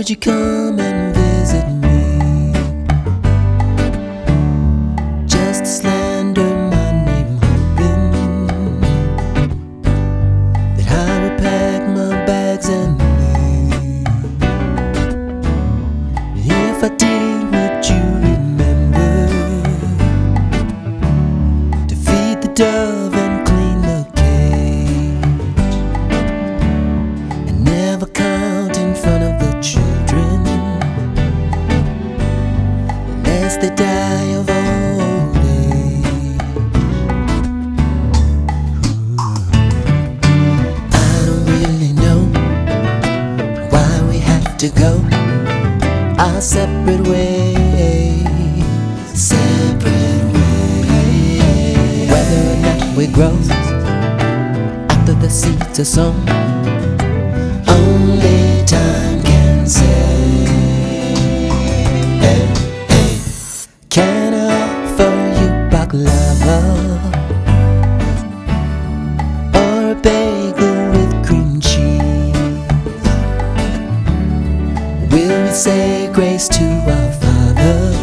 would you come and visit me? Just to slander my name, hoping that I would pack my bags and leave. If I did, would you remember to feed the dove and clean the cage, and never count in front of the children unless they die of old age? I don't really know why we have to go our separate ways, separate ways. Whether or not we grow after the seeds are sown, only time can say. Hey, hey. Can I offer you baklava or a bagel with cream cheese? Will we say grace to our Father,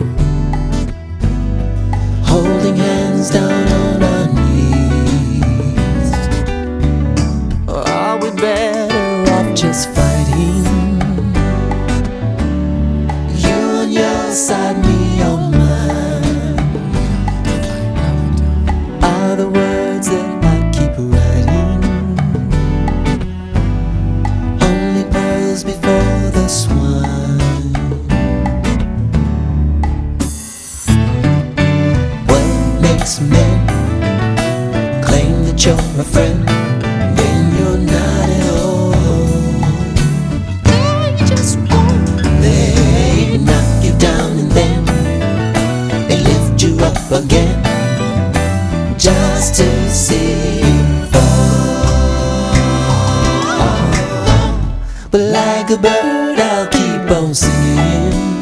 holding hands down on our knees? Or are we better off just fighting? You on your side, me on mine, are the words that I keep writing. Only pearls before the swine. What makes men claim that you're a friend when you're not at all? They just won't. They knock you down and then they lift you up again, just to see you fall. But like a bird, I'll keep on singing.